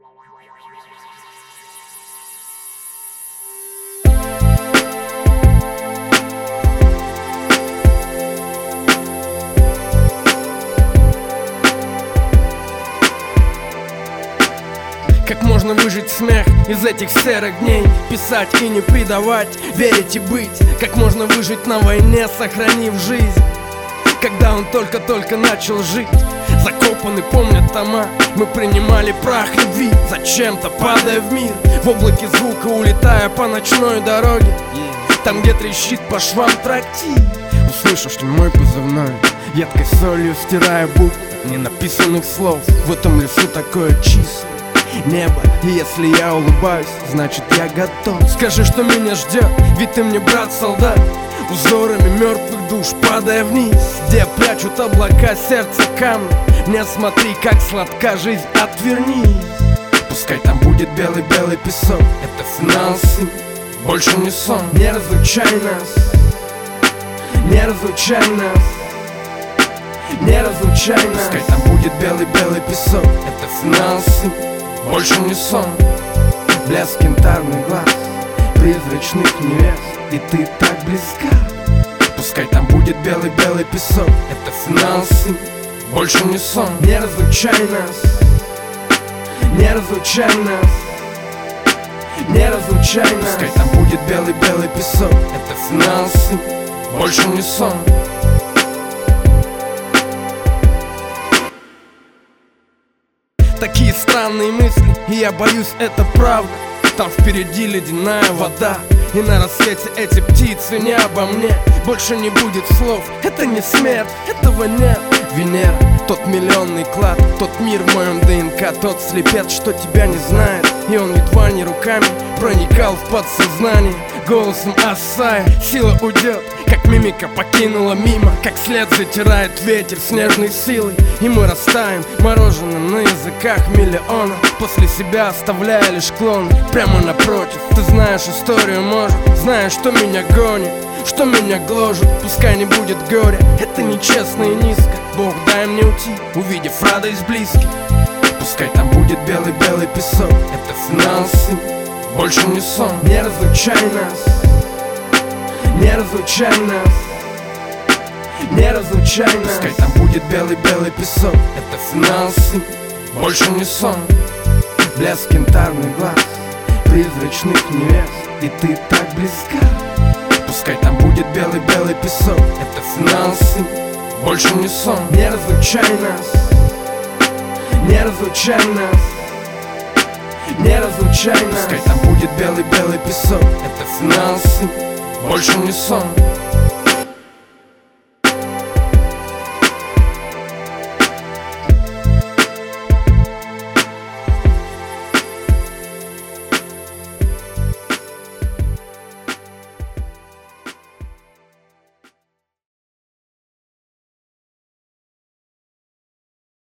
Как можно выжить смех из этих серых дней? Писать и не предавать, верить и быть. Как можно выжить на войне, сохранив жизнь? Когда он только-только начал жить. Закопаны, помнят тома. Мы принимали прах любви, зачем-то падая в мир. В облаке звука улетая по ночной дороге. Там, где трещит по швам трактир. Услышишь ли мой позывной? Едкой солью стирая буквы ненаписанных слов. В этом лесу такое чистое небо, и если я улыбаюсь, значит я готов. Скажи, что меня ждет, ведь ты мне брат-солдат. Узорами мертвых душ падая вниз, где прячут облака сердца камни. Не смотри, как сладка жизнь, отвернись. Пускай там будет белый-белый песок. Это финал, сын, больше не сон. Не разлучай нас, не разлучай нас, не разлучай нас. Пускай там будет белый-белый песок. Это финал, сын, больше не сон. Блеск янтарный глаз призрачных невест, и ты так близка. Пускай там будет белый-белый песок. Это финал, сын, больше не сон. Не разлучай нас, не разлучай нас, не разлучай нас. Пускай там будет белый-белый песок. Это финал, сын, больше не сон. Такие странные мысли, и я боюсь, это правда. Там впереди ледяная вода, и на рассвете эти птицы не обо мне. Больше не будет слов, это не смерть, этого нет. Венера, тот миллионный клад, тот мир в моем ДНК, тот слепец, что тебя не знает. И он едва не руками проникал в подсознание. Голосом Асая сила уйдет, как мимика покинула мимо, как след затирает ветер снежной силой. И мы растаем мороженым на языках миллиона, после себя оставляя лишь клон. Прямо напротив, ты знаешь историю, может, знаешь, что меня гонит, что меня гложет. Пускай не будет горя, это нечестно и низко. Бог, дай мне уйти, увидев радость близких. Пускай там будет белый-белый песок. Это финал, сын, больше не сон. Не разлучай нас, не разлучай нас, не разлучай нас. Пускай там будет белый-белый песок. Это финал, сын, больше не сон. Блеск янтарный глаз призрачных невест, и ты так близка. Пускай там будет белый-белый песок. Это финал, сын, больше не сон. Не разлучай нас, не разлучай нас, не разлучай нас. Пускай там будет белый-белый песок. Это финал, сын, больше не сон.